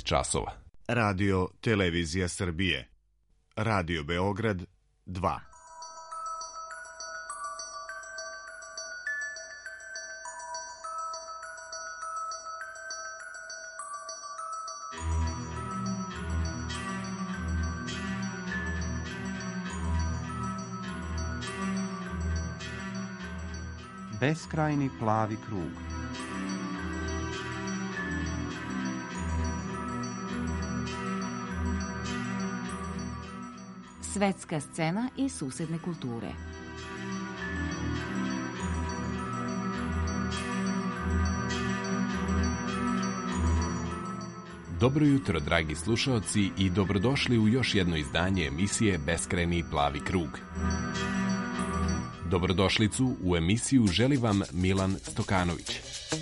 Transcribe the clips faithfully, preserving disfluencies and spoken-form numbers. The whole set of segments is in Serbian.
časova. Radio Televizija Srbije. Radio Beograd dva. Beskrajni plavi krug. Svetska scena i susedne kulture. Dobro jutro, dragi slušaoci, i dobrodošli u još jedno izdanje emisije Beskrajni plavi krug. Dobrodošlicu u emisiju želi vam Milan Stokanović.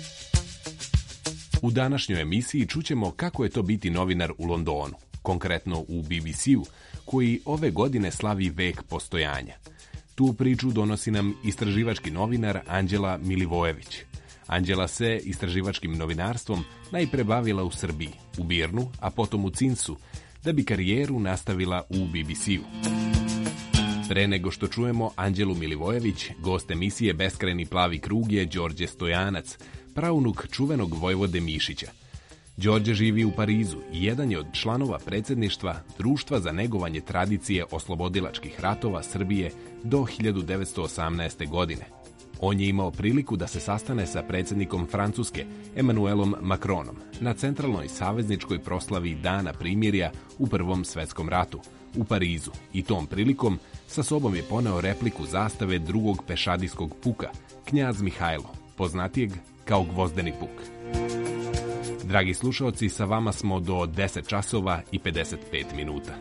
U današnjoj emisiji čućemo kako je to biti novinar u Londonu, konkretno u B B C-u, koji ove godine slavi vek postojanja. Tu priču donosi nam istraživački novinar Anđela Milivojević. Anđela se istraživačkim novinarstvom najpre bavila u Srbiji, u Birnu, a potom u Cinsu, da bi karijeru nastavila u B B C-u. Pre nego što čujemo Anđelu Milivojević, gost emisije Beskrajni plavi krug je Đorđe Stojanac, praunuk čuvenog vojvode Mišića. Đorđe živi u Parizu i jedan je od članova predsjedništva Društva za negovanje tradicije oslobodilačkih ratova Srbije do hiljadu devetsto osamnaeste. godine. On je imao priliku da se sastane sa predsjednikom Francuske, Emmanuelom Macronom, na centralnoj savezničkoj proslavi Dana primirja u Prvom svetskom ratu u Parizu, i tom prilikom sa sobom je poneo repliku zastave drugog pešadijskog puka, knjaz Mihajlo, poznatijeg kao Gvozdeni puk. Dragi slušaoci, sa vama smo do deset časova i pedeset pet minuta.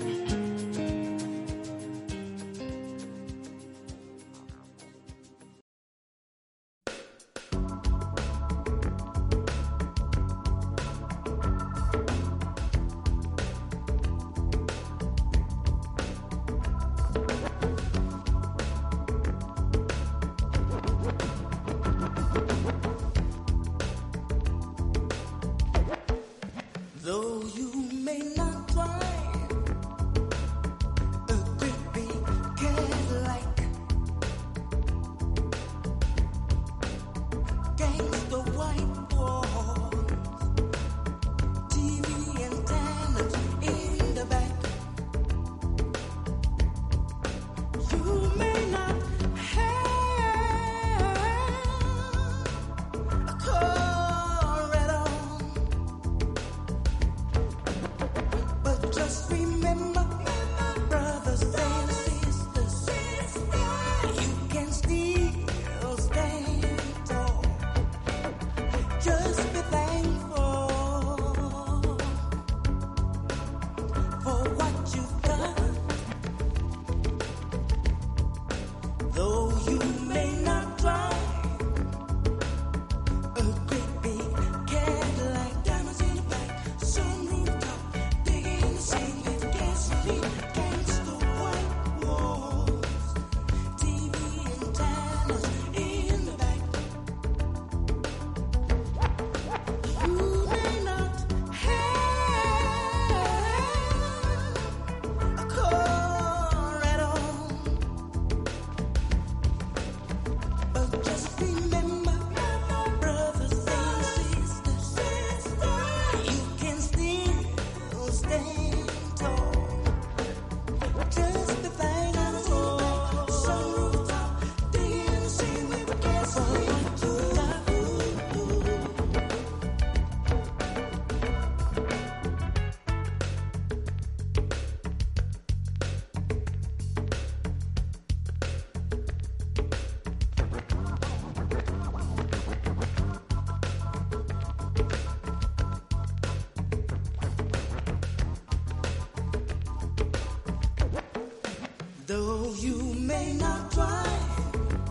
Though you may not drive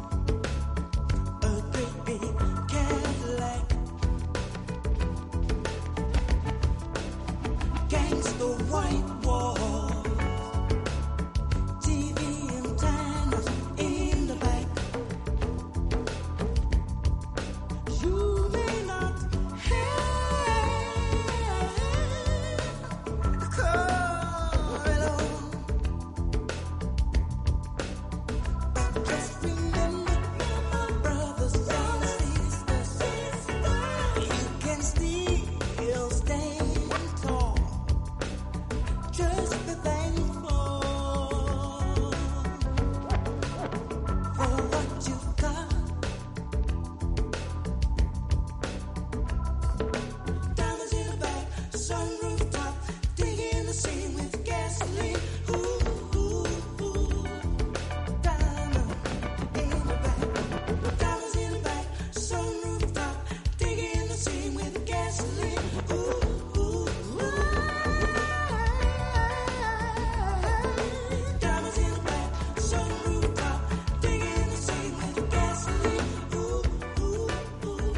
a great big Cadillac, gangsta white walls, T V antennas in the back. You may not have sunroof top, digging the scene with gasoline. Ooh, ooh, ooh. Diamond in the back, diamonds in the back, sunroof top, digging the scene with gasoline. Ooh, ooh, ooh. Diamonds in the back, sunroof top, digging the scene with gasoline. Ooh, ooh, ooh.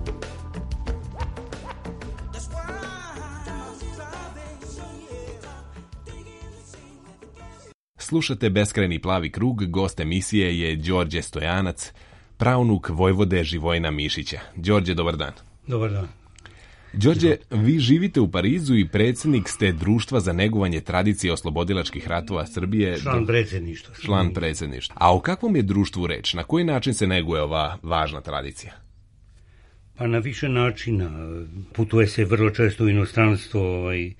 That's why I'm driving, so yeah, digging the scene with gasoline. Slušate Beskrajni plavi krug, gost emisije je Đorđe Stojanac, praunuk vojvode Živojina Mišića. Đorđe, dobar dan. Dobar dan. Đorđe, vi živite u Parizu i predsjednik ste Društva za negovanje tradicije oslobodilačkih ratova Srbije. Član predsjedništva. Član predsjedništva. A o kakvom je društvu reč? Na koji način se neguje ova važna tradicija? Pa na više načina. Putuje se vrlo često u inostranstvo, ovaj,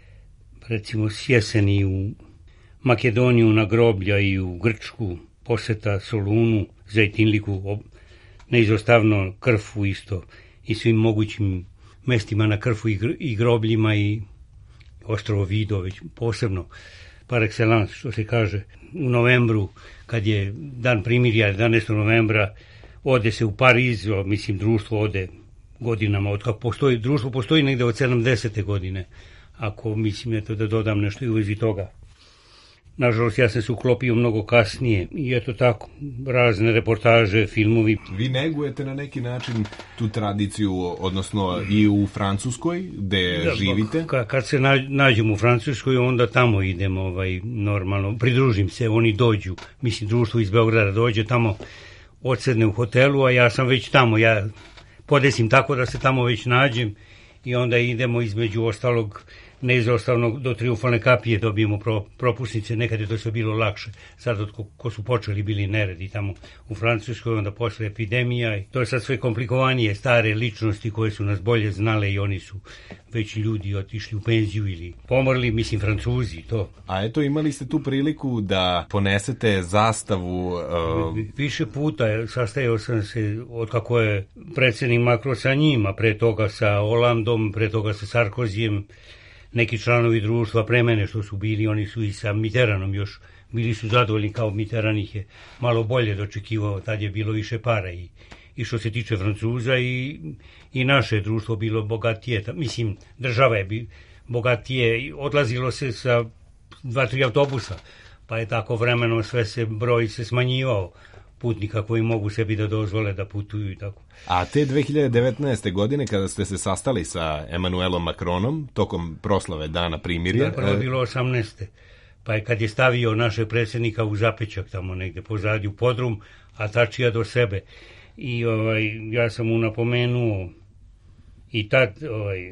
recimo s jeseni u Makedoniju na groblja i u Grčku, poseta Solunu, Zejtinliku, ob- neizostavno Krfu isto i svim mogućim mestima na Krfu i, gr- i grobljima i Ostrovo Vido, već posebno par excellence, što se kaže. U novembru, kad je dan primirja, jedanaestog novembra, ode se u Pariz, o, mislim, društvo ode godinama, od kako postoji, društvo postoji negde od sedamdesete godine, ako mislim, eto, da dodam nešto i u vezi toga. Nažalost, ja sam se uklopio mnogo kasnije i eto tako, razne reportaže, filmovi. Vi negujete na neki način tu tradiciju, odnosno i u Francuskoj, gde Da, živite? Ka, kad se na, nađemo u Francuskoj, onda tamo idemo, ovaj, normalno, pridružim se, oni dođu, mislim, društvo iz Beograda dođe tamo, odsedne u hotelu, a ja sam već tamo, ja podesim tako da se tamo već nađem i onda idemo između ostalog, neizostavno do Triumfalne kapije dobijemo pro, propusnice, nekad je to sve bilo lakše, sad od ko, ko su počeli bili neredi tamo u Francuskoj, onda posle epidemija i to je sad sve komplikovanije, stare ličnosti koje su nas bolje znale i oni su već ljudi otišli u penziju ili pomrli, mislim Francuzi, to. A eto, imali ste tu priliku da ponesete zastavu... Uh... Više puta sastajao sam se od kako je predsjednik Macron sa njima, pre toga sa Hollandom, pre toga sa Sarkozijem, neki članovi društva pre mene što su bili, oni su i sa Mitteranom još bili su zadovoljni, kao Mitterrand ih je malo bolje dočekivao, tad je bilo više para i, i što se tiče Francuza i, i naše društvo bilo bogatije, mislim država je bi, bogatije, odlazilo se sa dva, tri autobusa, pa je tako vremeno sve se broj se smanjivao putnika koji mogu sebi da dozvole da putuju i tako. A te dve hiljade devetnaeste. godine, kada ste se sastali sa Emanuelom Macronom, tokom proslave Dana primirja... Da, prvo je bilo osamnaeste. Pa je kad je stavio našeg predsjednika u zapećak tamo negde pozadnju podrum, a Tačija do sebe. I ovaj, ja sam mu napomenuo i tad ovaj,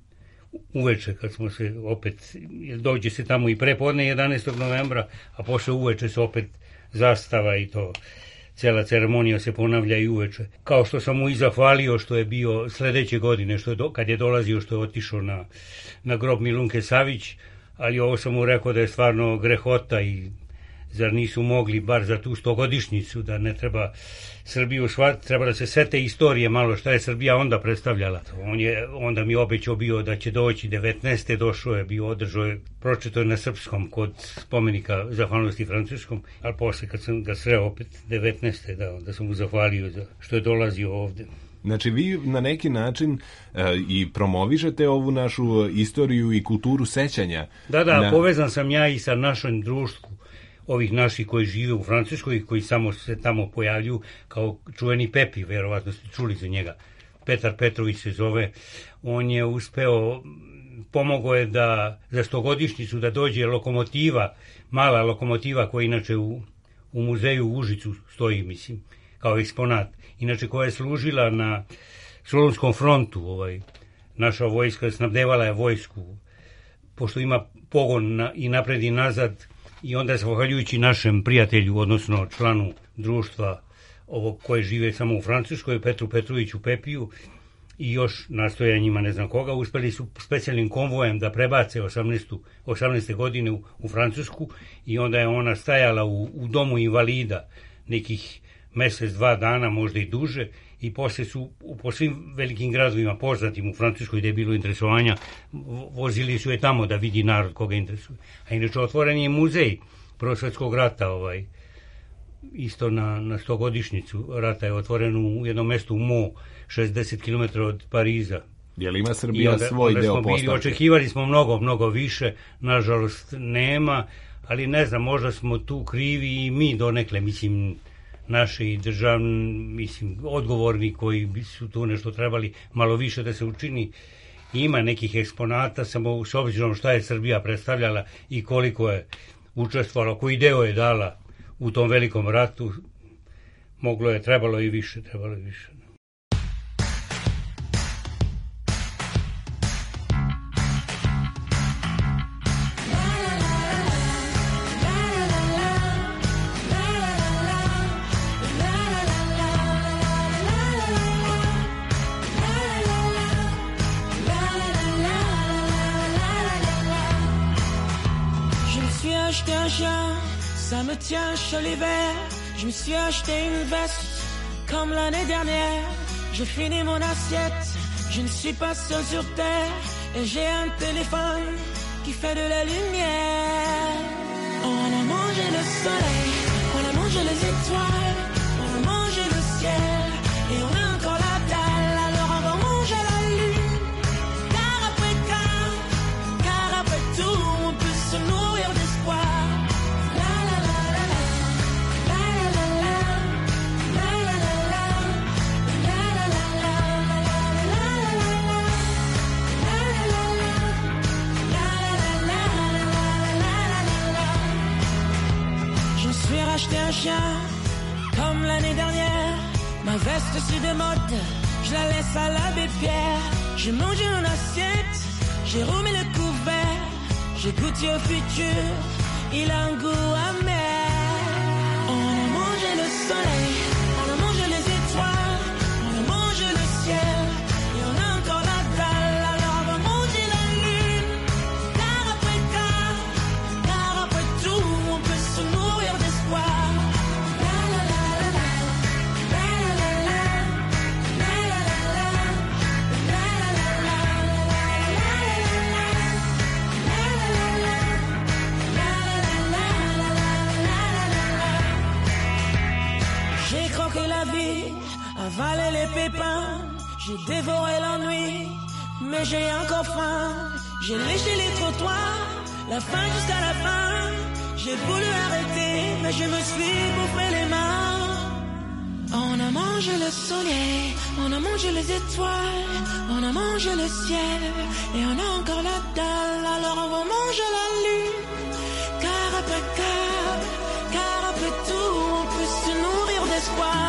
uveče kad smo se opet, dođe se tamo i prepodne jedanaestog novembra, a posle uveče se opet zastava i to... Cela ceremonija se ponavlja i uveče. Kao što sam mu i zahvalio što je bio sledeće godine, što je do, kad je dolazio, što je otišao na, na grob Milunke Savić, ali ovo sam mu rekao da je stvarno grehota i zar nisu mogli bar za tu stogodišnjicu da ne treba Srbiju shvatiti, treba da se sete istorije malo šta je Srbija onda predstavljala. On je onda mi obećao bio da će doći devetnaeste. došao je, bio održao je, pročito je na srpskom kod spomenika zahvalnosti francuskom, ali posle kad sam ga sreo opet devetnaeste. da, da sam mu zahvalio za što je dolazio ovde. Znači, vi na neki način e, i promovišete ovu našu istoriju i kulturu sećanja. Da, da, na... povezan sam ja i sa našom društvu ovih naših koji žive u Francuskoj, koji samo se tamo pojavljuju, kao čuveni Pepi, verovatno ste čuli za njega. Petar Petrović se zove. On je uspeo, pomogao je da za stogodišnjicu da dođe lokomotiva, mala lokomotiva koja inače u, u muzeju u Užicu stoji, mislim, kao eksponat. Inače koja je služila na Solunskom frontu, ovaj, naša vojska snabdevala je vojsku, pošto ima pogon na, i napred i nazad. I onda, zahvaljujući našem prijatelju, odnosno članu društva ovog koje žive samo u Francuskoj, Petru Petroviću Pepiju, i još nastojanjima ne znam koga, uspeli su specijalnim konvojem da prebace osamnaeste. godine u, u Francusku i onda je ona stajala u, u domu invalida nekih mesec, dva dana, možda i duže, i poslije su po svim velikim gradovima poznatim u Francuskoj gdje je bilo interesovanja, vozili su je tamo da vidi narod koga interesuje. A inače otvoren je muzej Prvog svjetskog rata, ovaj, isto na, na stogodišnjicu rata je otvoren u jednom mjestu u Mo, šezdeset kilometara od Pariza. Je li ima Srbija onda, svoj onda deo smo bili, postavke? očekivali smo mnogo, mnogo više, nažalost nema, ali ne znam, možda smo tu krivi i mi donekle, mislim, naši državni, mislim, odgovorni koji su tu nešto trebali malo više da se učini. Ima nekih eksponata, samo s obzirom šta je Srbija predstavljala i koliko je učestvovala, koji deo je dala u tom velikom ratu, moglo je, trebalo i više, trebalo i više. Acheté un chien, ça me tient chaud l'hiver. Je me suis acheté une veste comme l'année dernière. Je finis mon assiette, je ne suis pas seul sur terre. Et j'ai un téléphone qui fait de la lumière. On a mangé le soleil, on a mangé les étoiles, on a mangé le ciel. Et on a encore la dalle, alors on va manger la lune. Car après car, car après tout, on peut se nourrir d'espoir. Acheter un chien comme l'année dernière. Ma veste c'est de mode, je la laisse à l'abbé Pierre. J'ai mangé une assiette, j'ai remis le couvert. J'ai goûté au futur, il a un goût amer. On a mangé le soleil, on a mangé les étoiles, on a mangé le ciel. Et on a encore la dalle, alors on va manger la lune. Car après car, car après tout, on peut se nourrir d'espoir. J'ai croqué la vie, avalé les pépins, j'ai dévoré l'ennui, mais j'ai encore faim. J'ai léché les trottoirs, la fin jusqu'à la fin. J'ai voulu arrêter, mais je me suis bouffé les mains. On a mangé le soleil, on a mangé les étoiles, on a mangé le ciel, et on a encore la dalle, alors on va manger la lune. Car après car, car après tout, on peut se nourrir d'espoir.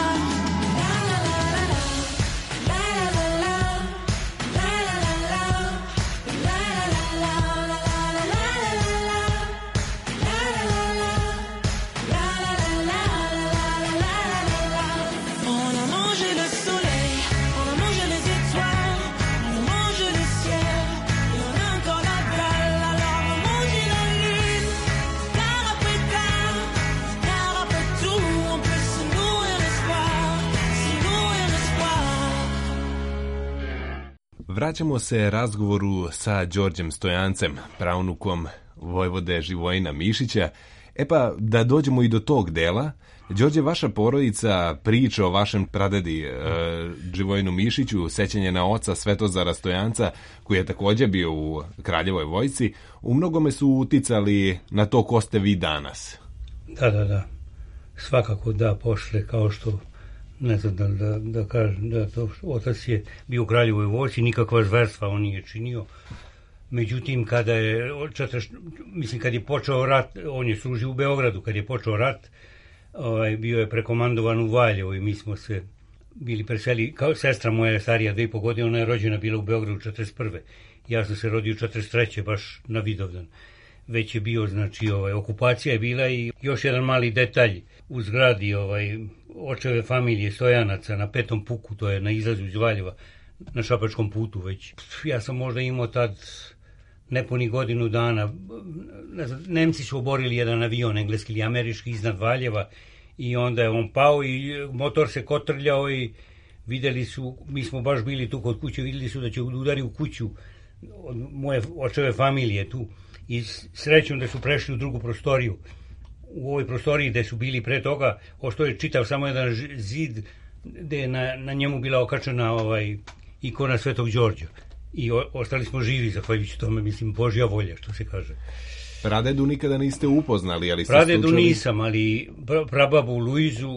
Vraćamo se razgovoru sa Đorđem Stojancem, praunukom vojvode Živojina Mišića. E pa, da dođemo i do tog dela. Đorđe, vaša porodica priča o vašem pradedi e, Živojinu Mišiću, sećanje na oca Svetozara Stojanca, koji je također bio u Kraljevoj vojsci, u mnogome su uticali na to ko ste vi danas. Da, da, da. Svakako da, pošle, kao što ne znam da, da, da kažem da to otac je bio u Kraljevoj vojsci, nikakva zverstva on nije činio. Međutim, kada je, četrš, mislim, kad je počeo rat, on je služio u Beogradu, kad je počeo rat, ovaj, bio je prekomandovan u Valjevo i mi smo se bili preseli, kao sestra moja je starija dve i po godine, ona je rođena bila u Beogradu četrdeset prve. Ja sam se rodio četrdeset treće baš na Vidovdan. Već je bio, znači, ovaj, okupacija je bila i još jedan mali detalj u zgradi, ovaj, očeve familije Stojanaca na Petom puku, to je na izlazu iz Valjeva, na Šabačkom putu već. Ja sam možda imao tad nepuni godinu dana. Ne znam, Nemci su oborili jedan avion, engleski ili američki, iznad Valjeva i onda je on pao i motor se kotrljao i videli su, mi smo baš bili tu kod kuće, videli su da će udari u kuću od moje očeve familije tu i srećom da su prešli u drugu prostoriju. U ovoj prostoriji gde su bili pre toga ostao je čitav samo jedan zid gde je na, na njemu bila okačena ovaj, ikona Svetog Đorđa i o, ostali smo živi zahvaljujući tome, mislim, Božja volja, što se kaže. Pradedu nikada niste upoznali, ali ste Pradedu slučali... nisam, ali prababu Luizu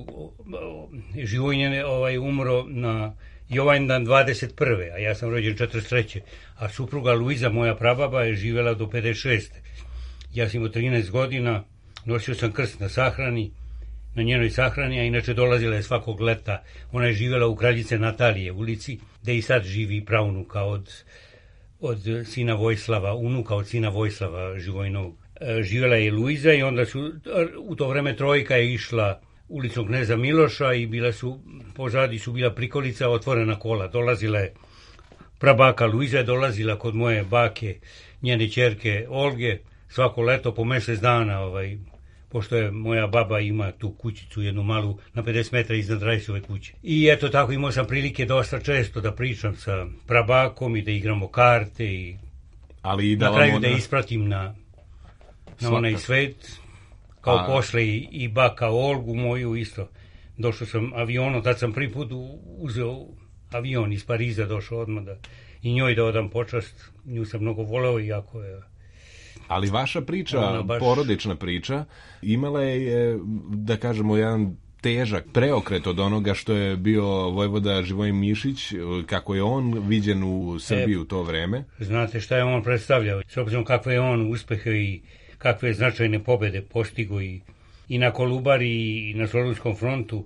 Živojin je ovaj, umro na Jovanjdan dvadeset prve, a ja sam rođen četrdeset treće A supruga Luiza, moja prababa, je živjela do pedeset šeste Ja sam imao trinaest godina, nosio sam krst na sahrani, na njenoj sahrani, a inače dolazila je svakog leta. Ona je živjela u Kraljice Natalije ulici, gde i sad živi pravnuka od, od sina Vojslava, unuka od sina Vojslava Živojinovog. E, živjela je Luiza i onda su, u to vreme trojka je išla ulicom Kneza Miloša i bila su, pozadi su bila prikolica, otvorena kola. Dolazila je prabaka Luiza, je dolazila kod moje bake, njene ćerke Olge, svako leto po mjesec dana, ovaj, pošto je moja baba ima tu kućicu, jednu malu, na pedeset metara iznad Rajsove kuće. I eto tako imao sam prilike dosta često da pričam sa prabakom i da igramo karte i ali i da na kraju ona... da ispratim na, na Svaka. onaj svet, kao A... posle i, i baka Olgu moju isto. Došao sam avionom, tad sam prvi put uzeo avion iz Pariza, došao odmah da i njoj da odam počast. Nju sam mnogo voleo, iako je... Ali vaša priča, baš... porodična priča, imala je, da kažemo, jedan težak preokret od onoga što je bio vojvoda Živojin Mišić, kako je on viđen u Srbiji e, u to vreme. Znate šta je on predstavljao, s obzirom kakve je on uspehe i kakve značajne pobede postigo i, i na Kolubari i na Solunskom frontu,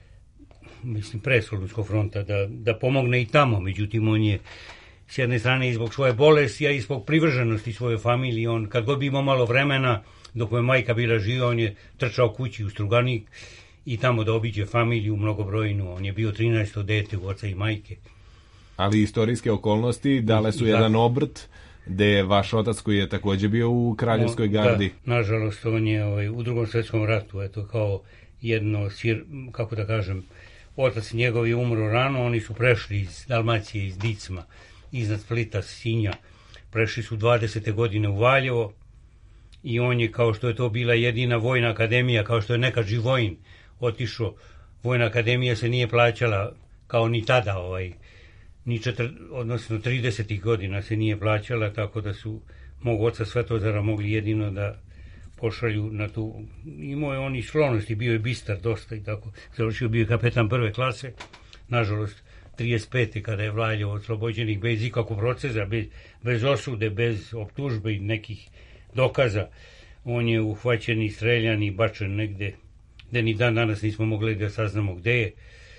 mislim pre Solunskog fronta, da, da pomogne i tamo, međutim on je s jedne strane i zbog svoje bolesti, a i zbog privrženosti svoje familije. On, kad god bi imao malo vremena, dok mu je majka bila živa, on je trčao kući u Struganik i tamo da obiđe familiju mnogobrojnu. On je bio trinaesto dete u oca i majke. Ali istorijske okolnosti dale su da. jedan obrt, gde je vaš otac, koji je takođe bio u Kraljevskoj gardi. Da, nažalost, on je ovaj, u drugom svjetskom ratu, eto, kao jedno, sir, kako da kažem, otac njegov je umro rano, oni su prešli iz Dalmacije, iz Dicma, iznad Splita, Sinja, prešli su dvadesete godine u Valjevo i on je, kao što je to bila jedina vojna akademija, kao što je nekad Živojin otišao, vojna akademija se nije plaćala kao ni tada, ovaj, ni četir, odnosno tridesetih godina se nije plaćala, tako da su mog oca Svetozara mogli jedino da pošalju na tu, imao je on i sklonosti, bio je bistar dosta i tako, završio, bio je kapetan prve klase, nažalost trideset pete kada je Valjevo oslobođenih bez ikakvog procesa, bez, bez osude, bez optužbe i nekih dokaza, on je uhvaćen i streljan i bačen negde gde ni dan danas nismo mogli da saznamo gde je.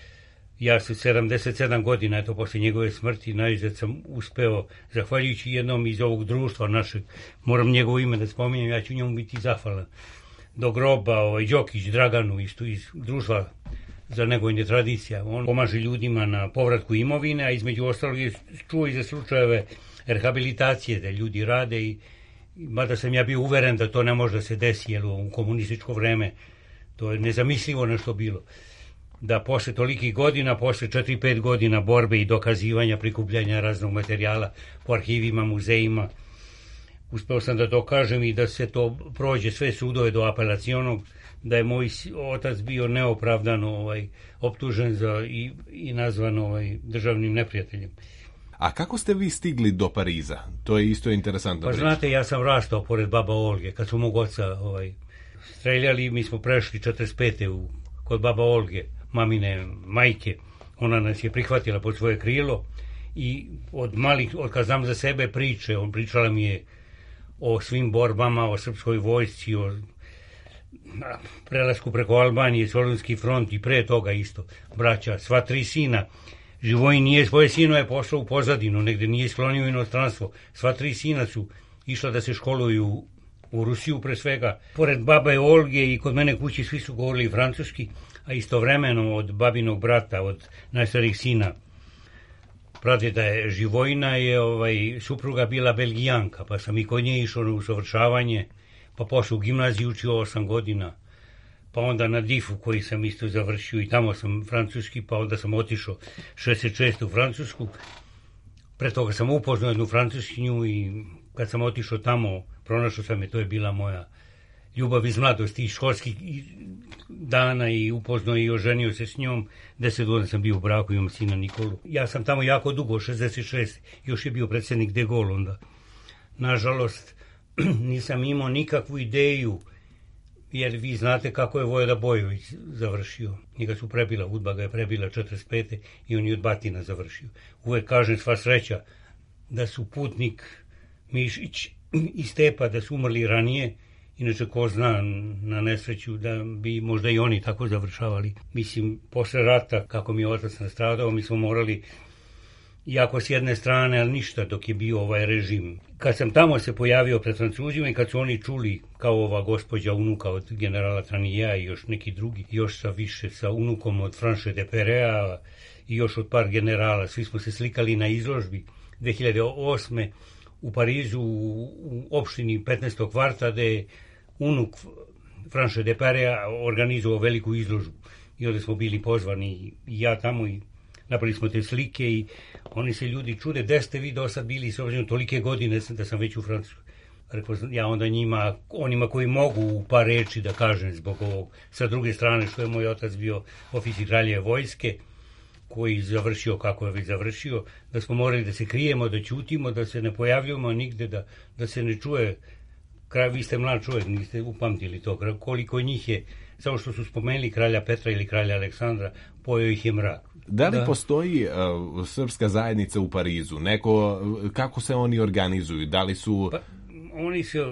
Ja sam sedamdeset sedam godina, eto, posle njegove smrti, najzad sam uspeo, zahvaljujući jednom iz ovog društva našeg, moram njegovo ime da spominjem, ja ću njemu biti zahvalan, do groba, ovaj, Đokić Draganu, isto iz društva za negovanje tradicija. On pomaže ljudima na povratku imovine, a između ostalog je čuo i za slučajeve rehabilitacije, da ljudi rade i mada sam ja bio uveren da to ne može da se desi, jer u komunističko vreme to je nezamislivo nešto bilo. Da posle tolikih godina, posle četiri pet godina borbe i dokazivanja, prikupljanja raznog materijala po arhivima, muzejima, uspeo sam da dokažem i da se to prođe sve sudove do apelacionog, da je moj otac bio neopravdano ovaj, optužen za i, i nazvan ovaj, državnim neprijateljem. A kako ste vi stigli do Pariza? To je isto interesantno. Pa znate, ja sam rastao pored baba Olge, kad su mog oca ovaj, streljali, mi smo prešli četrdeset pete u, kod baba Olge, mamine majke, ona nas je prihvatila pod svoje krilo i od malih, od kad znam za sebe priče, on pričala mi je o svim borbama, o srpskoj vojsci, o prelasku preko Albanije, Solunski front i pre toga isto, braća, sva tri sina. Živojin nije svoje sinove poslao u pozadinu, negde nije sklonio inostranstvo. Sva tri sina su išla da se školuju u Rusiju pre svega. Pored babe Olge i kod mene kući svi su govorili francuski, a istovremeno od babinog brata, od najstarijih sina, pradeda je Živojina, je ovaj, supruga bila Belgijanka, pa sam i kod nje išao na usavršavanje, pa posle u gimnaziji učio osam godina, pa onda na difu koji sam isto završio i tamo sam francuski, pa onda sam otišao šezdeset šeste u Francusku. Pre toga sam upoznao jednu Francuskinju i kad sam otišao tamo, pronašao sam je, to je bila moja ljubav iz mladosti, iz školskih dana i upoznao i oženio se s njom. Deset godina sam bio u braku, imam sina Nikolu. Ja sam tamo jako dugo, šezdeset šeste još je bio predsjednik De Gaulle onda. Nažalost, nisam imao nikakvu ideju, jer vi znate kako je Vojvoda Bojović završio. Njega su prebila, UDBA ga je prebila četrdeset pete i on je od Batina završio. Uvek kažem, sva sreća da su Putnik, Mišić i Stepa da su umrli ranije, inače ko zna, na nesreću da bi možda i oni tako završavali. Mislim, posle rata, kako mi je otac nastradao, mi smo morali, jako s jedne strane, ali ništa dok je bio ovaj režim. Kad sam tamo se pojavio pred Francuzima i kad su oni čuli, kao ova gospođa unuka od generala Tranija i još neki drugi, još sa više sa unukom od Franche de Perea i još od par generala, svi smo se slikali na izložbi dve hiljade osme u Parizu, u opštini petnaestog kvarta, gde je unuk Franche de Perea organizovao veliku izložbu. I onda smo bili pozvani i ja tamo i napravili smo te slike i oni se ljudi čude, gde ste vi do sad bili, s obzirom tolike godine da sam već u Francuskoj. Rekao sam, ja onda njima, onima koji mogu u par reči da kažem zbog ovog, sa druge strane što je moj otac bio oficir kraljeve vojske, koji završio kako je već završio, da smo morali da se krijemo, da ćutimo, da se ne pojavljujemo nigde, da, da se ne čuje. Kraj, vi ste mlad čovjek, niste upamtili to, koliko njih je, samo što su spomenuli kralja Petra ili kralja Aleksandra, pojeo ih je mrak. Da li Da. postoji uh, srpska zajednica u Parizu? Neko, kako se oni organizuju? Da li su... Pa, oni se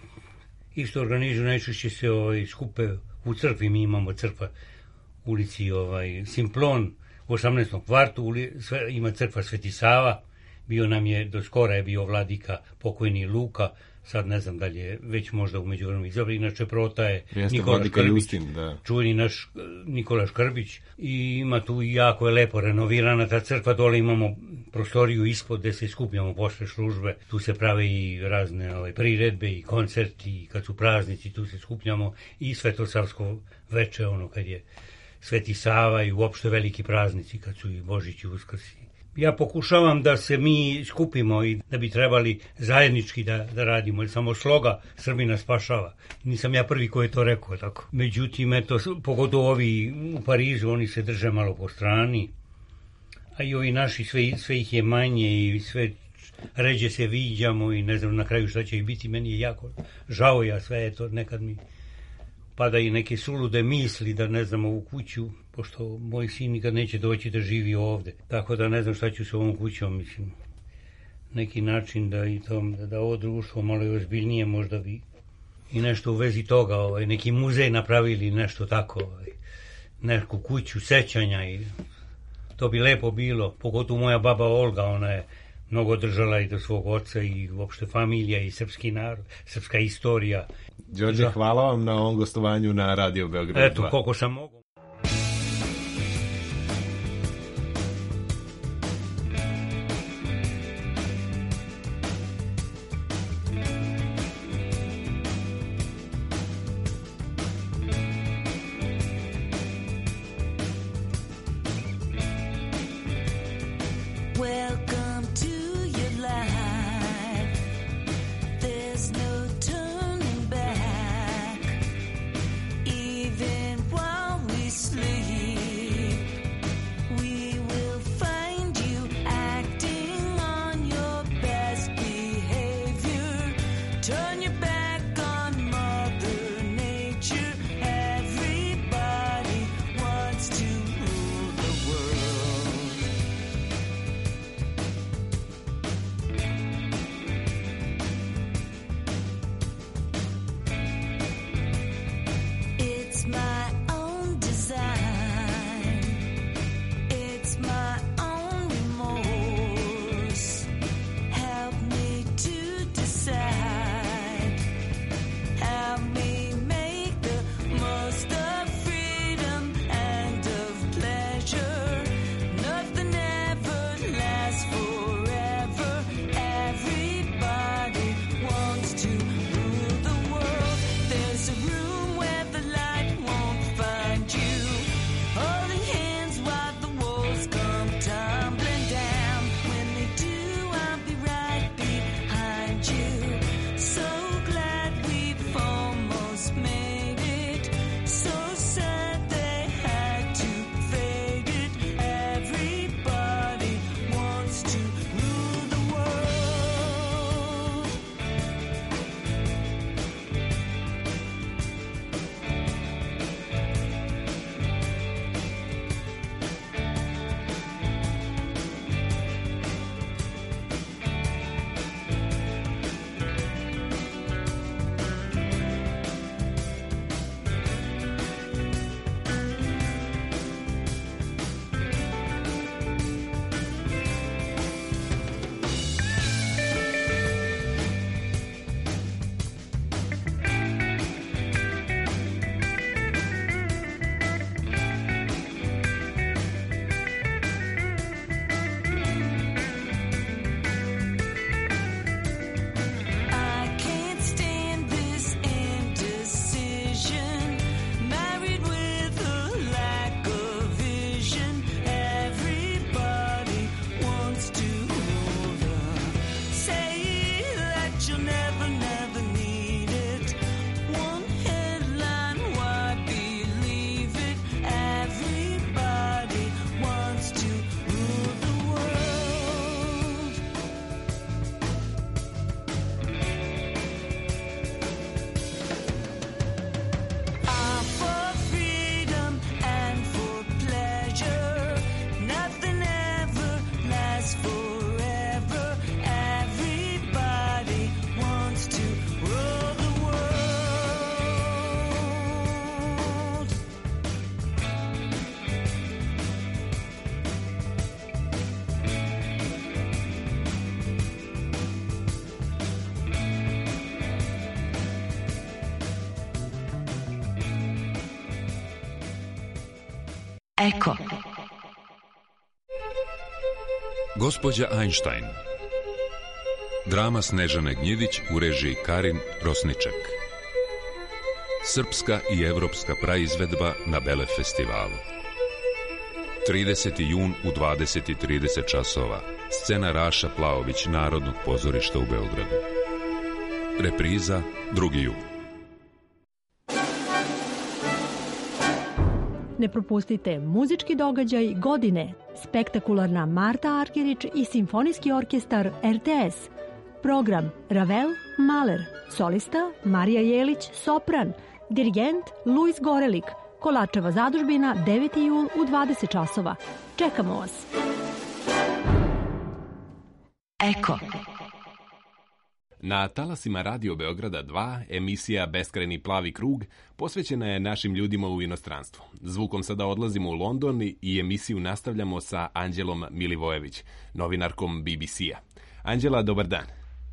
isto organizuju, najčešće se ovaj, skupe u crkvi, mi imamo crkva ulici ovaj, Simplon, u osamnaestom kvartu, uli, sve, ima crkva Sveti Sava, bio nam je, do skora je bio vladika pokojni Luka, sad ne znam da li je već možda u međuvremenu izabran, inače prota je Jeste Nikola vladika Škrbić, Justin, da. čuveni naš Nikola Škrbić, i ima tu jako je lepo renovirana ta crkva, dole imamo prostoriju ispod gde se skupljamo posle službe, tu se prave i razne ovaj, priredbe i koncerti, i kad su praznici tu se skupljamo, i Svetosavsko veče, ono kad je Sveti Sava i uopšte veliki praznici kad su i Božić i Uskrsi. Ja pokušavam da se mi skupimo i da bi trebali zajednički da, da radimo, jer samo sloga Srbina spašava. Nisam ja prvi koji je to rekao tako. Međutim, eto, pogotovo ovi u Parizu, oni se drže malo po strani, a i ovi naši, sve, sve ih je manje i sve ređe se viđamo i ne znam na kraju šta će ih biti. Meni je jako žao, ja sve, eto, nekad mi pada i neke sulude misli da ne znam ovu kuću, pošto moj sin nikad neće doći da živi ovde. Tako da ne znam šta ću s ovom kućom, mislim. Neki način da i to, da, da ovo društvo malo je ozbiljnije, možda bi i nešto u vezi toga, ovaj, neki muzej napravili, nešto tako, ovaj, neku kuću sećanja i to bi lepo bilo. Pogotovo moja baba Olga, ona je mnogo držala i do svog oca i uopšte familija i srpski narod, srpska istorija. Đorđe, hvala vam na ovom gostovanju na Radio Beograd Eto, dva. koliko sam mogao. Welcome to your life. There's no turning back. Even while we sleep, we will find you acting on your best behavior. Turn your back on Mother Nature. Everybody wants to rule the world. It's my own design. It's my own remorse. Help me to decide Eko. Gospođa Einstein. Drama Snežane Gnjidić u režiji Karin Rosniček. Srpska i evropska praizvedba na Bele festivalu. trideseti jun u dvadeset i trideset časova. Scena Raša Plaović Narodnog pozorišta u Beogradu. Repriza drugi jun. Ne propustite muzički događaj godine, spektakularna Marta Argerić i simfonijski orkestar R T S. Program Ravel, Mahler, solista Marija Jelić, sopran, dirigent Luis Gorelik, Kolačeva zadužbina, deveti jul u dvadeset časova. Čekamo vas! Eko. Na talasima Radio Beograda dva emisija Beskrajni plavi krug posvećena je našim ljudima u inostranstvu. Zvukom sada odlazimo u London i emisiju nastavljamo sa Anđelom Milivojević, novinarkom B B C-a. Anđela, dobar dan.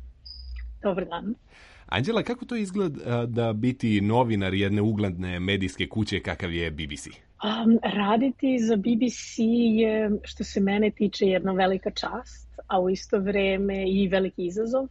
Dobar dan. Anđela, kako to izgleda da biti novinar jedne ugledne medijske kuće kakav je B B C? Um, raditi za B B C je, što se mene tiče, jedna velika čast, a u isto vreme i veliki izazov.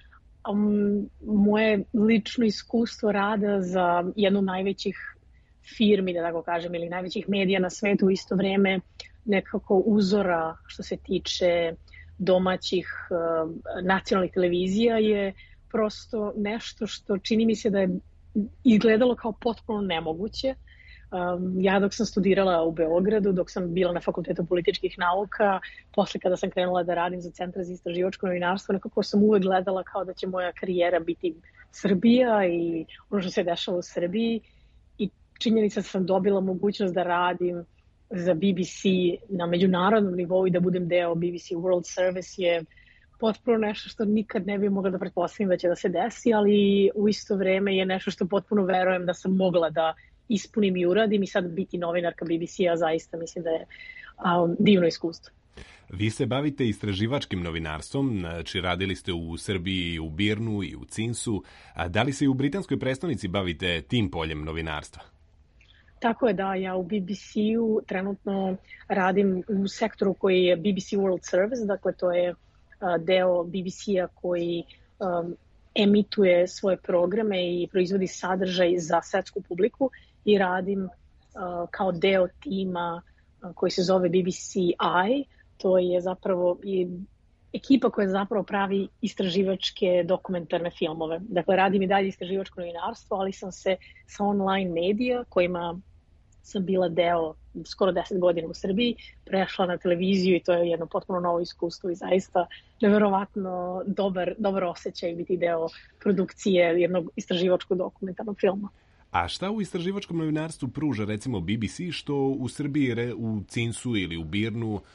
Um, moje lično iskustvo rada za jednu najvećih firmi, da tako kažem, ili najvećih medija na svetu, u isto vreme nekako uzora što se tiče domaćih uh, nacionalnih televizija je prosto nešto što čini mi se da je izgledalo kao potpuno nemoguće. Um, ja dok sam studirala u Beogradu, dok sam bila na Fakultetu političkih nauka, posle kada sam krenula da radim za Centar za istraživačko novinarstvo, nekako sam uvek gledala kao da će moja karijera biti Srbija i ono što se dešava u Srbiji. I činjenica sam dobila mogućnost da radim za B B C na međunarodnom nivou i da budem deo B B C World Service je potpuno nešto što nikad ne bi mogla da pretpostavim da će da se desi, ali u isto vreme je nešto što potpuno verujem da sam mogla da ispunim i uradim i sad biti novinarka B B C-a zaista mislim da je um, divno iskustvo. Vi se bavite istraživačkim novinarstvom, znači radili ste u Srbiji, u Birnu i u Cinsu. A da li se i u britanskoj prestonici bavite tim poljem novinarstva? Tako je, da, ja u B B C-u trenutno radim u sektoru koji je B B C World Service, dakle to je uh, deo B B C-a koji um, emituje svoje programe i proizvodi sadržaj za svetsku publiku i radim uh, kao deo tima uh, koji se zove B B C I. To je zapravo i ekipa koja zapravo pravi istraživačke dokumentarne filmove. Dakle, radim i dalje istraživačko novinarstvo, ali sam se sa online medija, kojima sam bila deo skoro deset godina u Srbiji, prešla na televiziju i to je jedno potpuno novo iskustvo i zaista neverovatno dobar, dobar osjećaj biti deo produkcije jednog istraživačkog dokumentarnog filma. A šta u istraživačkom novinarstvu pruža recimo B B C što u Srbiji, u Cinsu ili u Birnu uh,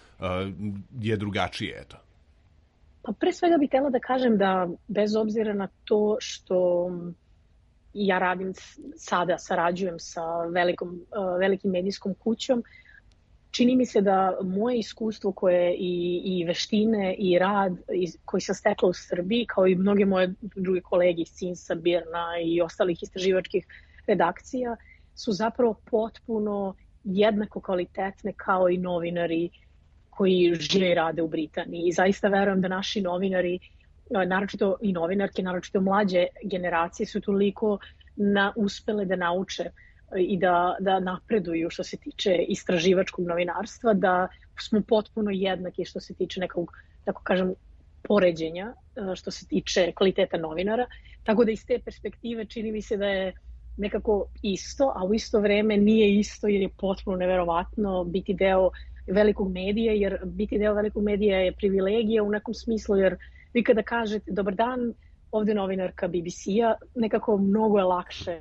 je drugačije, eto? Pa pre svega bih htjela da kažem da bez obzira na to što ja radim sada, sarađujem sa velikom, uh, velikim medijskom kućom, čini mi se da moje iskustvo koje i, i veštine i rad iz, koji sam stekla u Srbiji, kao i mnoge moje druge kolege iz Cinsa, Birna i ostalih istraživačkih redakcija, su zapravo potpuno jednako kvalitetne kao i novinari koji žive i rade u Britaniji. I zaista verujem da naši novinari, naročito i novinarke, naročito mlađe generacije, su toliko na, uspele da nauče i da, da napreduju što se tiče istraživačkog novinarstva, da smo potpuno jednaki što se tiče nekog, tako kažem, poređenja, što se tiče kvaliteta novinara. Tako da iz te perspektive čini mi se da je nekako isto, a u isto vreme nije isto jer je potpuno neverovatno biti deo velikog medija, jer biti deo velikog medija je privilegija u nekom smislu, jer vi kada kažete dobar dan, ovde novinarka B B C-a, nekako mnogo je lakše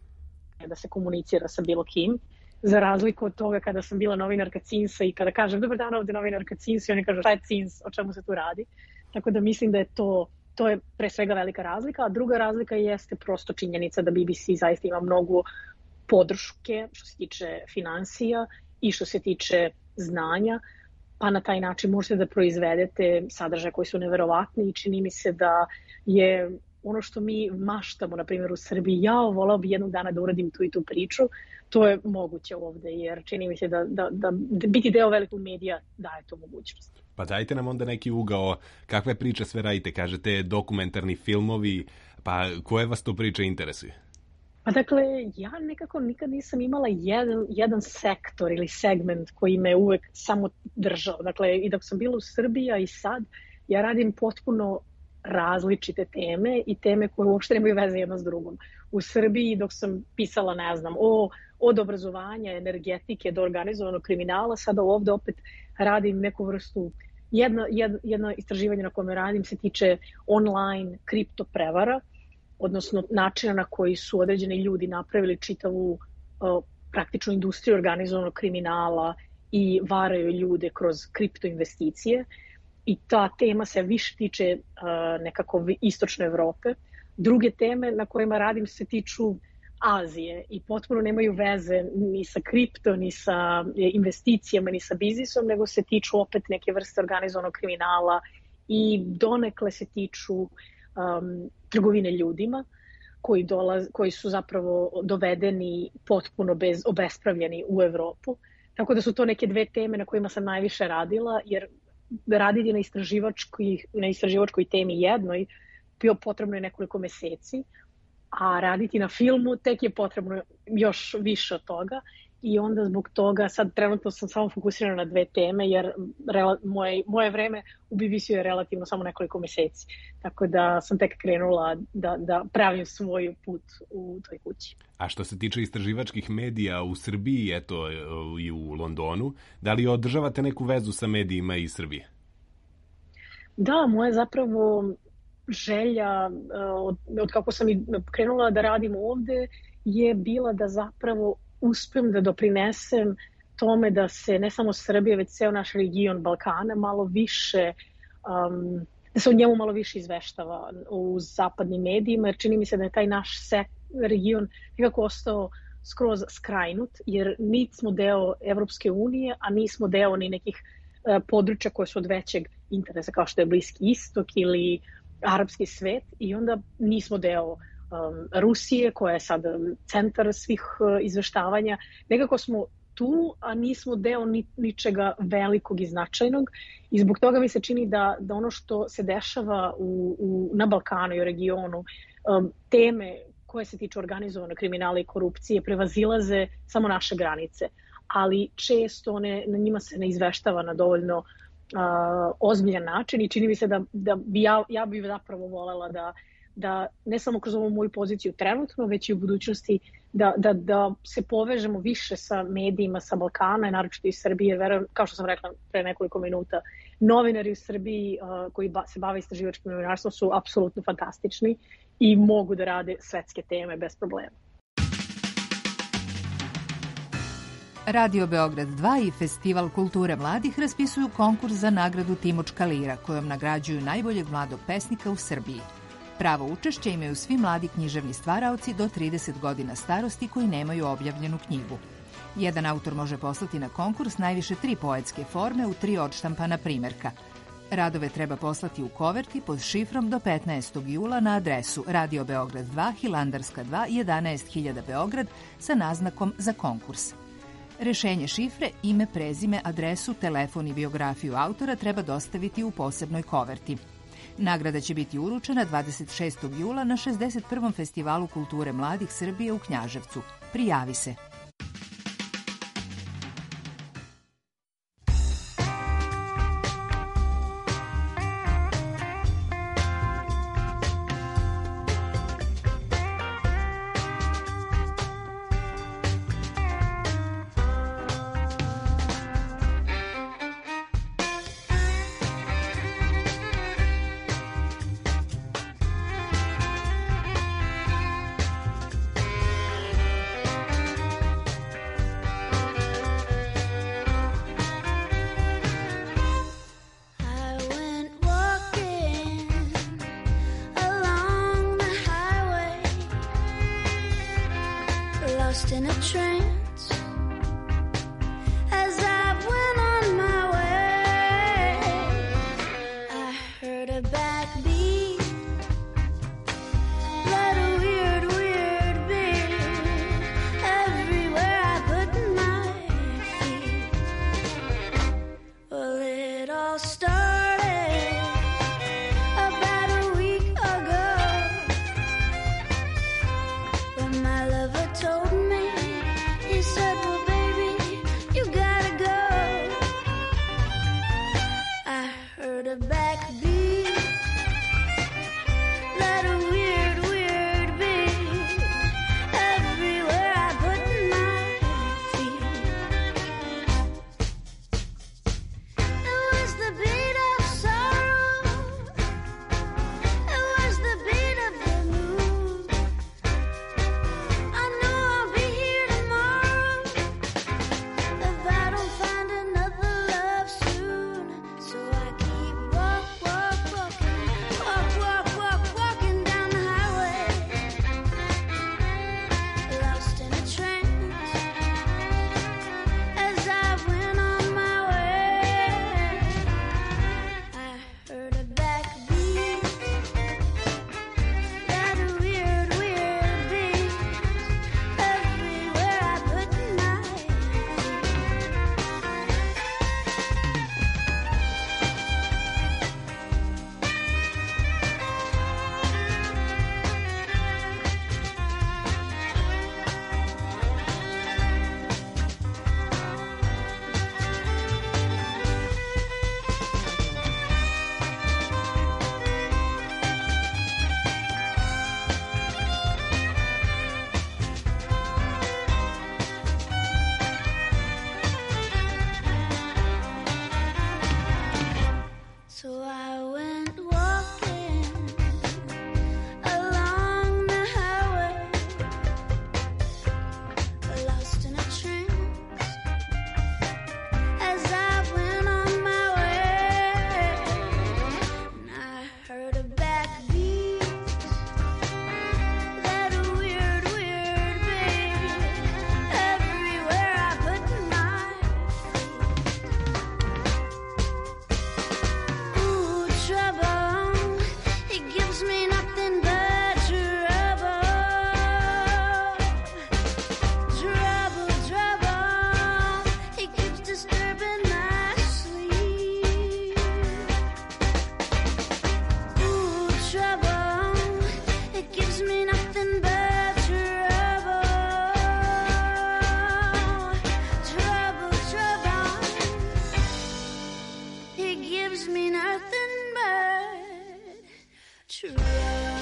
da se komunicira sa bilo kim, za razliku od toga kada sam bila novinarka Cinsa i kada kažem dobar dan, ovde novinarka Cinsa, i oni kažu šta je Cins, o čemu se tu radi. Tako da mislim da je to To je pre svega velika razlika, a druga razlika jeste prosto činjenica da B B C zaista ima mnogo podrške što se tiče finansija i što se tiče znanja, pa na taj način možete da proizvedete sadržaje koji su neverovatni i čini mi se da je ono što mi maštamo, na primjer u Srbiji, ja volao bi jednog dana da uradim tu i tu priču, to je moguće ovde, jer čini mi se da, da, da, da biti deo velikog medija daje tu mogućnost. Pa dajte nam onda neki ugao, kakve priče sve radite, kažete dokumentarni filmovi, pa koje vas to priče interesuje? Pa dakle, ja nekako nikad nisam imala jedan, jedan sektor ili segment koji me uvek samo držao. Dakle, i dok sam bila u Srbiji, a i sad, ja radim potpuno različite teme i teme koje uopšte nemaju veze jedna s drugom. U Srbiji dok sam pisala, ne znam, o, od obrazovanja, energetike do organizovanog kriminala, sada ovde opet radim neku vrstu, jedna, jedna, jedna istraživanje na kome radim se tiče online kripto prevara, odnosno načina na koji su određeni ljudi napravili čitavu uh, praktičnu industriju organizovanog kriminala i varaju ljude kroz kripto investicije. I ta tema se više tiče uh, nekako istočne Evrope. Druge teme na kojima radim se tiču Azije i potpuno nemaju veze ni sa kripto, ni sa investicijama, ni sa biznisom, nego se tiču opet neke vrste organizovanog kriminala i donekle se tiču um, trgovine ljudima koji, dolaz, koji su zapravo dovedeni potpuno bez, obespravljeni u Evropu. Tako da su to neke dve teme na kojima sam najviše radila, jer raditi na istraživačkoj, na istraživačkoj temi jednoj bio potrebno je nekoliko meseci, a raditi na filmu tek je potrebno još više od toga i onda zbog toga sad trenutno sam samo fokusirana na dve teme jer rela, moje, moje vreme u B B C-u je relativno samo nekoliko meseci, tako da sam tek krenula da, da pravim svoj put u toj kući. A što se tiče istraživačkih medija u Srbiji, eto i u Londonu, da li održavate neku vezu sa medijima iz Srbije? Da, moje zapravo želja od, od kako sam i krenula da radim ovde je bila da zapravo uspem da doprinesem tome da se ne samo Srbija, već ceo naš region Balkana malo više, um, da se o njemu malo više izveštava u zapadnim medijima, jer čini mi se da je taj naš sek, region nekako ostao skroz skrajnut, jer niti smo deo Evropske unije, a nismo deo ni nekih uh, područja koje su od većeg interesa, kao što je Bliski istok ili arapski svet, i onda nismo deo um, Rusije, koja je sad centar svih uh, izveštavanja. Nekako smo tu, a nismo deo ni, ničega velikog i značajnog i zbog toga mi se čini da, da ono što se dešava u, u, na Balkanu i u regionu, um, teme koje se tiču organizovanog kriminala i korupcije prevazilaze samo naše granice, ali često one, na njima se ne izveštava na dovoljno Uh, ozbiljan način i čini mi se da, da bi ja, ja bi zapravo volela da, da ne samo kroz ovu moju poziciju trenutno, već i u budućnosti da, da, da se povežemo više sa medijima sa Balkana i naročito iz Srbije. Verujem, kao što sam rekla pre nekoliko minuta, novinari u Srbiji uh, koji ba, se bave istraživačkim novinarstvom su apsolutno fantastični i mogu da rade svetske teme bez problema. Radio Beograd dva i Festival kulture mladih raspisuju konkurs za nagradu Timočka lira, kojom nagrađuju najboljeg mladog pesnika u Srbiji. Pravo učešće imaju svi mladi književni stvaraoci do trideset godina starosti koji nemaju objavljenu knjigu. Jedan autor može poslati na konkurs najviše tri poetske forme u tri odštampana primerka. Radove treba poslati u koverti pod šifrom do petnaestog jula na adresu Radio Beograd dva, Hilandarska dva, jedanaest hiljada Beograd sa naznakom za konkurs. Rešenje šifre, ime, prezime, adresu, telefon i biografiju autora treba dostaviti u posebnoj koverti. Nagrada će biti uručena dvadeset šestog jula na šezdeset prvom Festivalu kulture mladih Srbije u Knjaževcu. Prijavi se! In a trance as I went on my way, I heard a backbeat told me. He said, well, baby, you gotta go. I heard a backbeat, that a weird, weird beat, everywhere I put my feet. It was the beat of sorrow, it was the beat of the moon. I know I'll be here tomorrow if I don't find another love soon. So I keep walk, walk, walking, walk, walk, walk, walking down the highway, lost in a trance as I went on my way. I heard a backbeat, that a weird, weird beat, everywhere I put my feet. So I went walking along the highway, lost in a trance as I went on my way. And I heard a backbeat, that a weird, weird beat, everywhere I put my Ooh, trouble, it gives me nothing but trouble. Trouble, trouble, it keeps disturbing my sleep. Ooh, trouble, it gives me nothing but trouble. Trouble, trouble, it gives me nothing but trouble.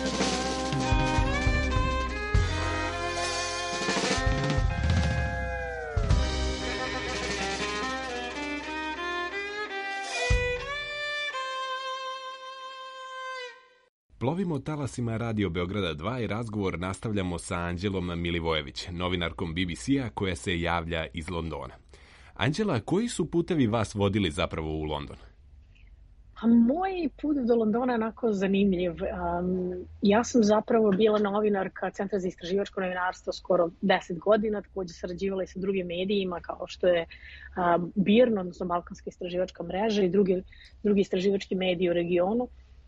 Plovimo talasima Radio Beograda dva i razgovor nastavljamo sa Anđelom Milivojević, novinarkom B B C-a koja se javlja iz Londona. Anđela, koji su putevi vas vodili zapravo u London? A moj put do Londona je onako zanimljiv. Um, ja sam zapravo bila novinarka Centra za istraživačko novinarstvo skoro deset godina, također sarađivala i sa drugim medijima kao što je um, B I R N, odnosno Balkanska istraživačka mreža i drugi, drugi istraživački mediji u regionu.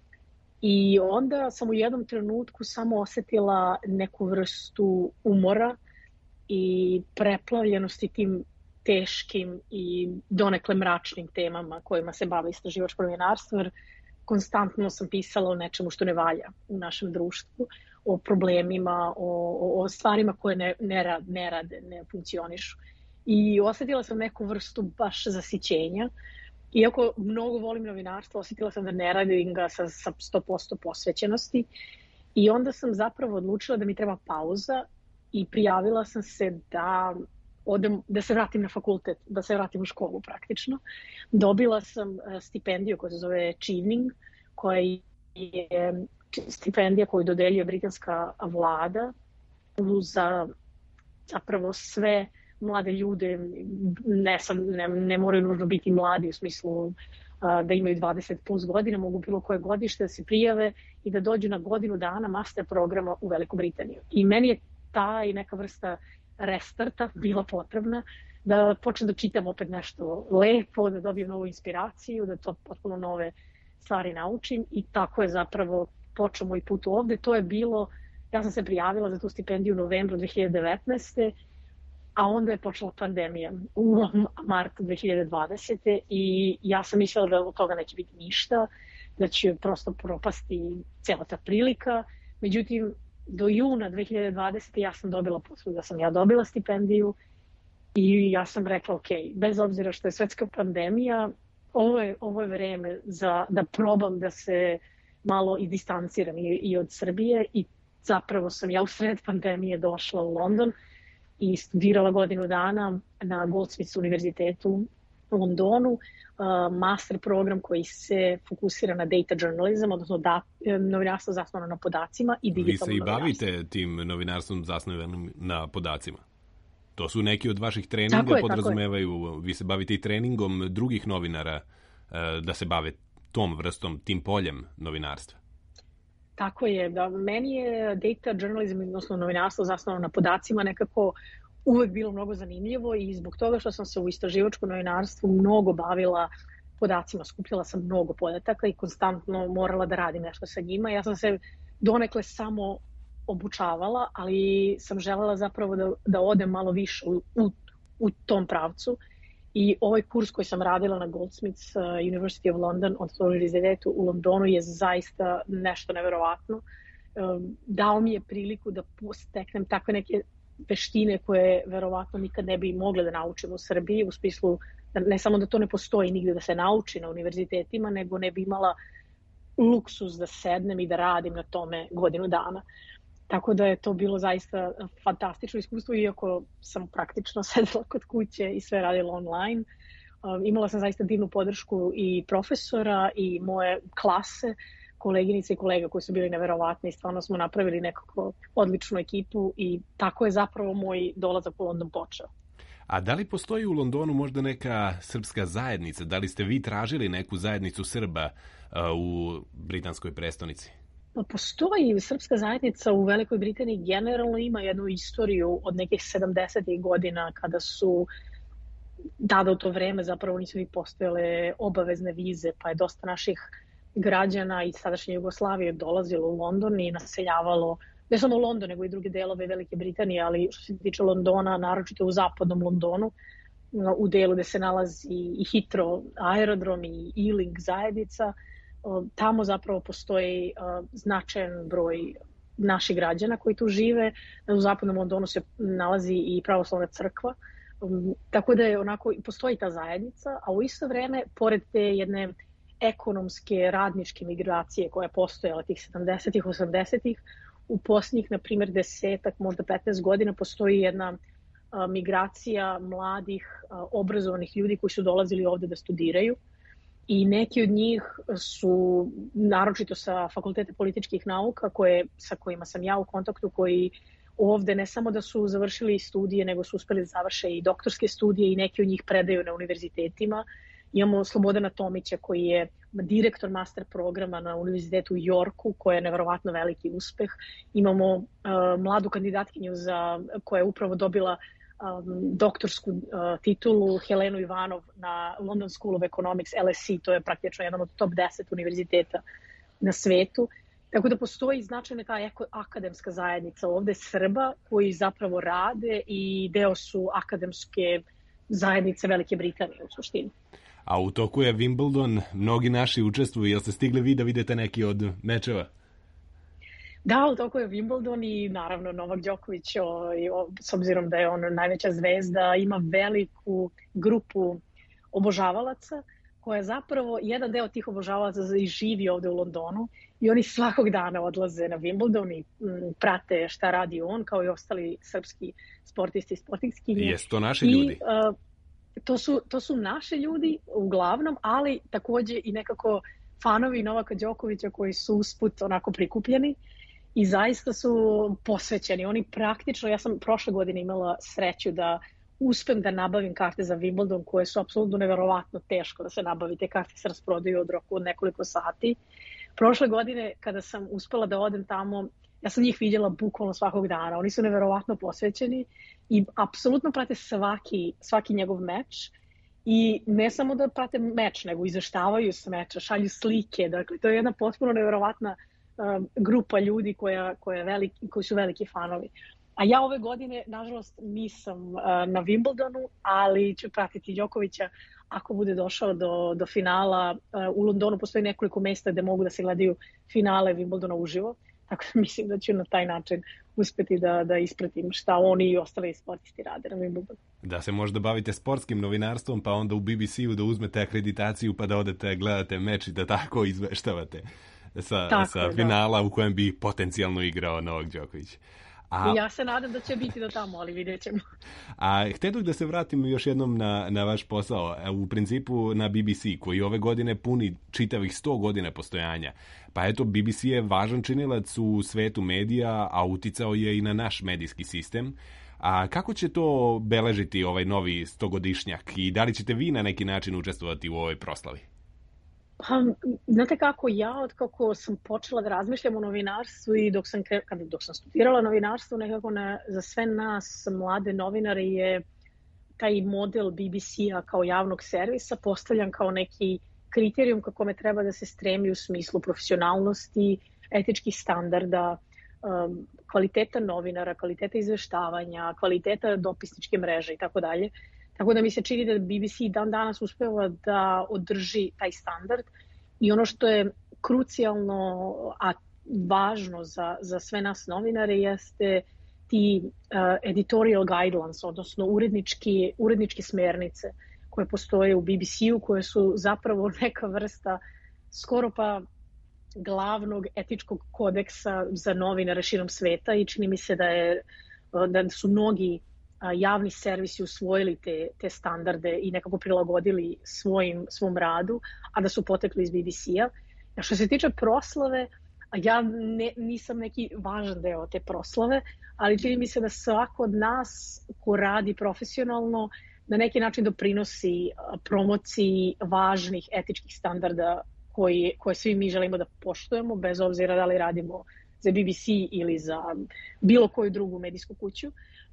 I onda sam u jednom trenutku samo osetila neku vrstu umora i preplavljenosti tim teškim i donekle mračnim temama kojima se bavi istraživačko novinarstvo, jer konstantno sam pisala o nečemu što ne valja u našem društvu, o problemima, o, o, o stvarima koje ne, ne, rad, ne rade, ne funkcionišu. I osetila sam neku vrstu baš zasićenja. Iako mnogo volim novinarstvo, osjetila sam da ne radim ga sa, sa sto posto posvećenosti. I onda sam zapravo odlučila da mi treba pauza i prijavila sam se da odem, da se vratim na fakultet, da se vratim u školu praktično. Dobila sam stipendiju koja se zove Chevening, koja je stipendija koju dodeljuje britanska vlada za zapravo sve mlade ljude, ne, sam, ne, ne moraju nužno biti mladi u smislu a, da imaju dvadeset plus godina, mogu bilo koje godište da se prijave i da dođu na godinu dana master programa u Veliku Britaniju. I meni je ta i neka vrsta restarta bila potrebna da počnem da čitam opet nešto lepo, da dobijem novu inspiraciju, da to potpuno nove stvari naučim i tako je zapravo počeo moj put ovde. To je bilo, ja sam se prijavila za tu stipendiju u novembru dve hiljade devetnaeste. A onda je počela pandemija u martu dve hiljade dvadesete. i ja sam mislila da od toga neće biti ništa, da će prosto propasti cijela ta prilika. Međutim, do juna dve hiljade dvadesete. ja sam dobila poslu, da sam ja dobila stipendiju i ja sam rekla, ok, bez obzira što je svetska pandemija, ovo je, ovo je vreme za, da probam da se malo i distanciram i, i od Srbije i zapravo sam ja u sred pandemije došla u London i studirala godinu dana na Goldsmiths univerzitetu u Londonu, uh, master program koji se fokusira na data journalism, odnosno da, novinarstvo zasnovano na podacima i digitalno Vi se i novinarstvo. bavite tim novinarstvom zasnovanim na podacima. To su neki od vaših treninga, Tako je, podrazumevaju, vi se bavite i treningom drugih novinara uh, da se bave tom vrstom, tim poljem novinarstva. Tako je, da meni je data journalism, odnosno novinarstvo zasnovano na podacima nekako uvek bilo mnogo zanimljivo i zbog toga što sam se u istraživačkom novinarstvu mnogo bavila podacima, skupljala sam mnogo podataka i konstantno morala da radim nešto sa njima. Ja sam se donekle samo obučavala, ali sam želela zapravo da, da odem malo više u, u, u tom pravcu. I ovaj kurs koji sam radila na Goldsmiths uh, University of London, odnosno univerzitetu u Londonu, je zaista nešto neverovatno. Um, dao mi je priliku da steknem takve neke veštine koje verovatno nikad ne bi mogle da naučim u Srbiji, u smislu da ne samo da to ne postoji nigde da se nauči na univerzitetima, nego ne bi imala luksus da sednem i da radim na tome godinu dana. Tako da je to bilo zaista fantastično iskustvo, iako sam praktično sedela kod kuće i sve radila online. Um, imala sam zaista divnu podršku i profesora i moje klase, koleginice i kolega koji su bili neverovatni. Stvarno smo napravili nekako odličnu ekipu i tako je zapravo moj dolazak u London počeo. A da li postoji u Londonu možda neka srpska zajednica? Da li ste vi tražili neku zajednicu Srba uh, u britanskoj prestonici? Postoji srpska zajednica u Velikoj Britaniji, generalno ima jednu istoriju od nekih sedamdesetih godina kada su tada u to vreme zapravo nisu ni postojale obavezne vize, pa je dosta naših građana iz sadašnje Jugoslavije dolazilo u London i naseljavalo ne samo London, nego i druge delove Velike Britanije, ali što se tiče Londona, naročito u zapadnom Londonu, u delu gde se nalazi i Heathrow aerodrom i Ealing zajednica, tamo zapravo postoji značajan broj naših građana koji tu žive. U zapadnom Londonu se nalazi i pravoslavna crkva, tako da je onako, postoji ta zajednica, a u isto vreme, pored te jedne ekonomske, radničke migracije koja je postojala tih sedamdesetih, osamdesetih, u posljednjih, na primjer, desetak, možda petnaest godina postoji jedna a, migracija mladih, a, obrazovanih ljudi koji su dolazili ovde da studiraju i neki od njih su, naročito sa Fakulteta političkih nauka, koje, sa kojima sam ja u kontaktu, koji ovde ne samo da su završili studije, nego su uspeli da završe i doktorske studije i neki od njih predaju na univerzitetima. Imamo Slobodana Tomića koji je direktor master programa na univerzitetu u Yorku, koja je neverovatno veliki uspeh. Imamo uh, mladu kandidatkinju za, koja je upravo dobila um, doktorsku uh, titulu, Helenu Ivanov na London School of Economics, L S E, to je praktično jedan od top deset univerziteta na svetu. Tako da postoji značajna ta akademska zajednica ovde Srba koji zapravo rade i deo su akademske zajednice Velike Britanije u suštini. A u toku je Wimbledon, mnogi naši učestvuju. Jel ste stigli vi da vidite neki od mečeva? Da, u toku je Wimbledon i naravno Novak Đoković, o, o, s obzirom da je on najveća zvezda, ima veliku grupu obožavalaca koja je zapravo, jedan deo tih obožavalaca i živi ovde u Londonu i oni svakog dana odlaze na Wimbledon i m, prate šta radi on, kao i ostali srpski sportisti i sportistkinje. Jesu to naši ljudi? I, uh, To su, to su naši ljudi uglavnom, ali takođe i nekako fanovi Novaka Đokovića koji su usput onako prikupljeni i zaista su posvećeni. Oni praktično, ja sam prošle godine imala sreću da uspem da nabavim karte za Wimbledon koje su apsolutno neverovatno teško da se nabavi. Te karte se rasprodaju od roku od nekoliko sati. Prošle godine kada sam uspela da odem tamo, ja sam njih vidjela bukvalno svakog dana. Oni su neverovatno posvećeni i apsolutno prate svaki, svaki njegov meč. I ne samo da prate meč, nego izveštavaju s meča, šalju slike. Dakle, to je jedna potpuno neverovatna uh, grupa ljudi koja, koja veliki, koji su veliki fanovi. A ja ove godine, nažalost, nisam uh, na Wimbledonu, ali ću pratiti Đokovića ako bude došao do, do finala. Uh, u Londonu postoji nekoliko mesta gde mogu da se gledaju finale Wimbledona uživo. Tako da mislim da ću na taj način uspeti da, da ispratim šta oni i ostali sportisti rade na Wimbledonu. Da se možda bavite sportskim novinarstvom, pa onda u B B C-u da uzmete akreditaciju pa da odete gledate meč i da tako izveštavate sa, Tako sa je, da. finala u kojem bi potencijalno igrao Novak Đoković. A, I ja se nadam da će biti do tamo, ali vidjet ćemo. a htjedoh da se vratim još jednom na, na vaš posao, u principu na B B C, koji ove godine puni čitavih sto godina postojanja. Pa eto, B B C je važan činilac u svetu medija, a uticao je i na naš medijski sistem. A kako će to beležiti ovaj novi stogodišnjak i da li ćete vi na neki način učestvovati u ovoj proslavi? Pa, znate kako, ja od kako sam počela da razmišljam o novinarstvu i dok sam, kre- kada, dok sam studirala novinarstvo, nekako na, za sve nas mlade novinare je taj model B B C-a kao javnog servisa postavljan kao neki kriterijum kako me treba da se stremi u smislu profesionalnosti, etičkih standarda, um, kvaliteta novinara, kvaliteta izveštavanja, kvaliteta dopisničke mreže i tako dalje. Tako da mi se čini da B B C dan danas uspeva da održi taj standard i ono što je krucijalno, a važno za, za sve nas novinare jeste ti uh, editorial guidelines, odnosno urednički, uredničke smernice koje postoje u B B C-u, koje su zapravo neka vrsta skoro pa glavnog etičkog kodeksa za novinare širom sveta i čini mi se da, je, da su mnogi javni servisi usvojili te, te standarde i nekako prilagodili svojim, svom radu, a da su potekli iz B B C-a. A što se tiče proslave, ja ne, nisam neki važan deo te proslave, ali čini mi se da svako od nas ko radi profesionalno na neki način doprinosi promociji važnih etičkih standarda koji, koje svi mi želimo da poštujemo, bez obzira da li radimo za B B C ili za bilo koju drugu medijsku kuću.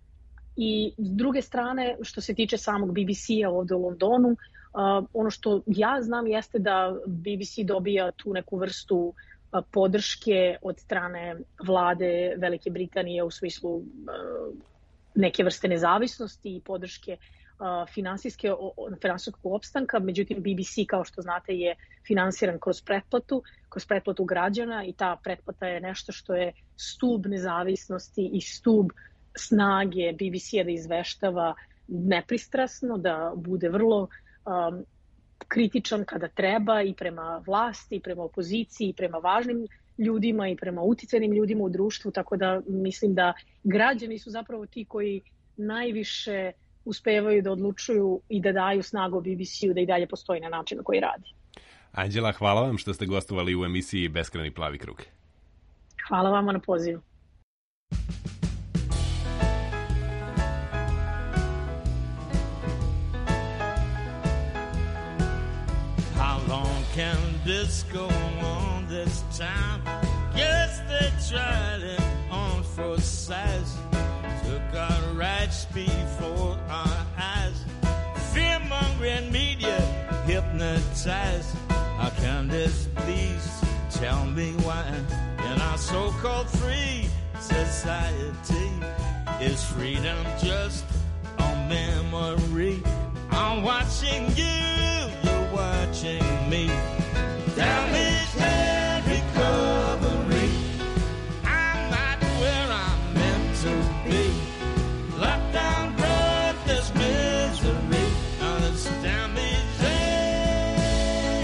I s druge strane, što se tiče samog B B C-a ovde u Londonu, uh, ono što ja znam jeste da B B C dobija tu neku vrstu uh, podrške od strane vlade Velike Britanije u smislu uh, neke vrste nezavisnosti i podrške uh, finansijske, finansijskog opstanka. Međutim, B B C, kao što znate, je finansiran kroz pretplatu, kroz pretplatu građana i ta pretplata je nešto što je stub nezavisnosti i stub snage B B C-a da izveštava nepristrasno, da bude vrlo um, kritičan kada treba i prema vlasti, i prema opoziciji, i prema važnim ljudima, i prema uticajnim ljudima u društvu, tako da mislim da građani su zapravo ti koji najviše uspevaju da odlučuju i da daju snagu B B C-u da i dalje postoji na način na koji radi. Anđela, hvala vam što ste gostovali u emisiji Beskrajni plavi krug. Hvala vama na pozivu. Can this go on this time? Guess they tried it on for size. Took our rights before our eyes. Fear-mongering media hypnotized. How can this please tell me why? In our so-called free society, is freedom just a memory? I'm watching you, you're watching me. Damage and recovery. I'm not where I'm meant to be. Lockdown brought this misery. Now it's damage and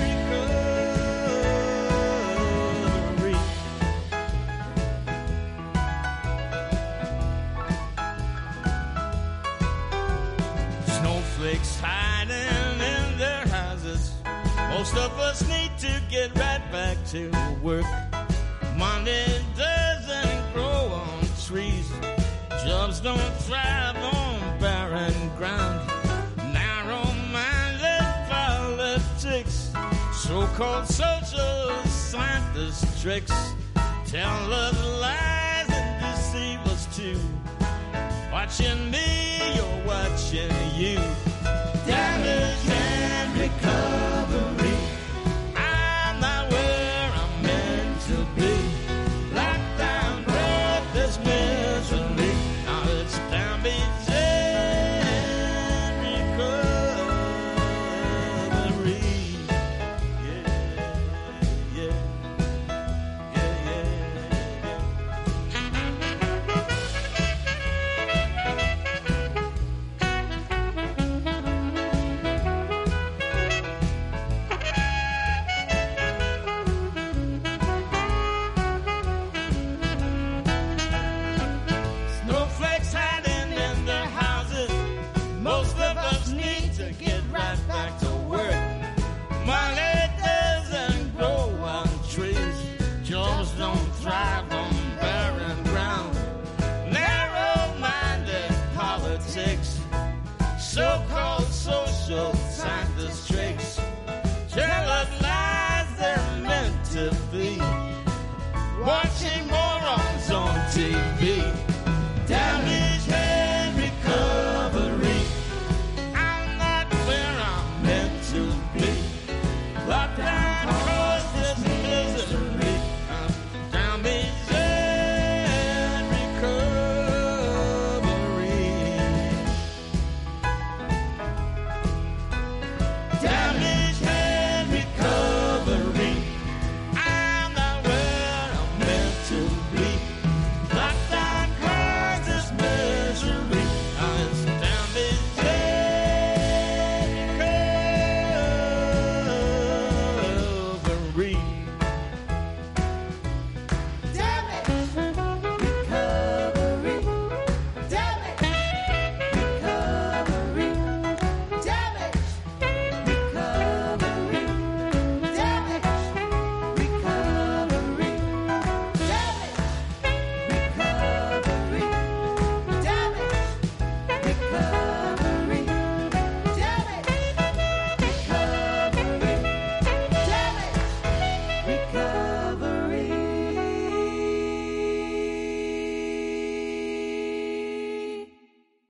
recovery. Snowflakes hiding in their houses. Most of us need to get right back to work. Money doesn't grow on trees. Jobs don't thrive on barren ground. Narrow-minded politics, so-called social scientist tricks, tell us lies and deceive us too. Watching